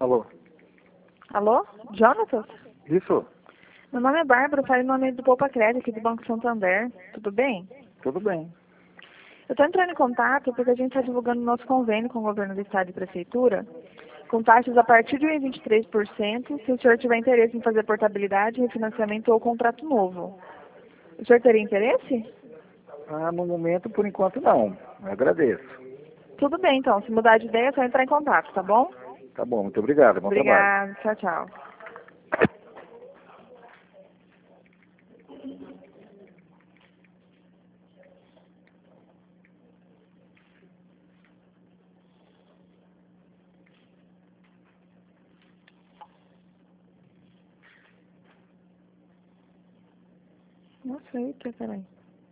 Alô? Alô? Jonatas? Isso? Meu nome é Bárbara, falo em nome do Poupa Crédito aqui do Banco Santander. Tudo bem? Tudo bem. Eu estou entrando em contato porque a gente está divulgando o nosso convênio com o governo do estado e prefeitura, com taxas a partir de 23%, se o senhor tiver interesse em fazer portabilidade, refinanciamento ou contrato novo. O senhor teria interesse? No momento, por enquanto, não. Eu agradeço. Tudo bem, então. Se mudar de ideia, é só entrar em contato, tá bom? Tá bom, muito obrigado. Bom trabalho. Obrigada. Tchau, tchau. Nossa, eita, peraí.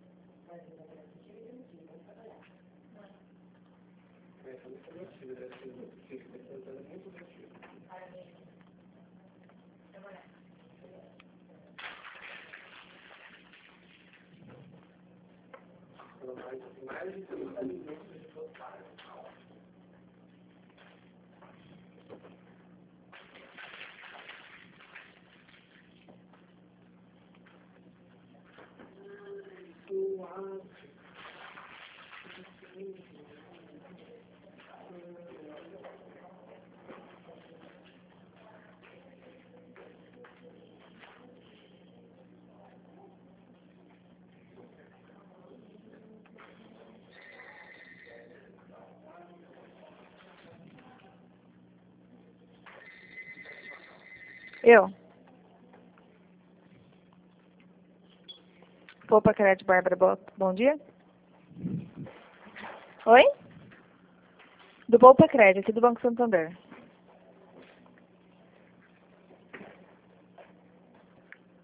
Eu. Poupa Crédito, Bárbara, bom dia. Oi? Do Poupa Crédito, aqui do Banco Santander.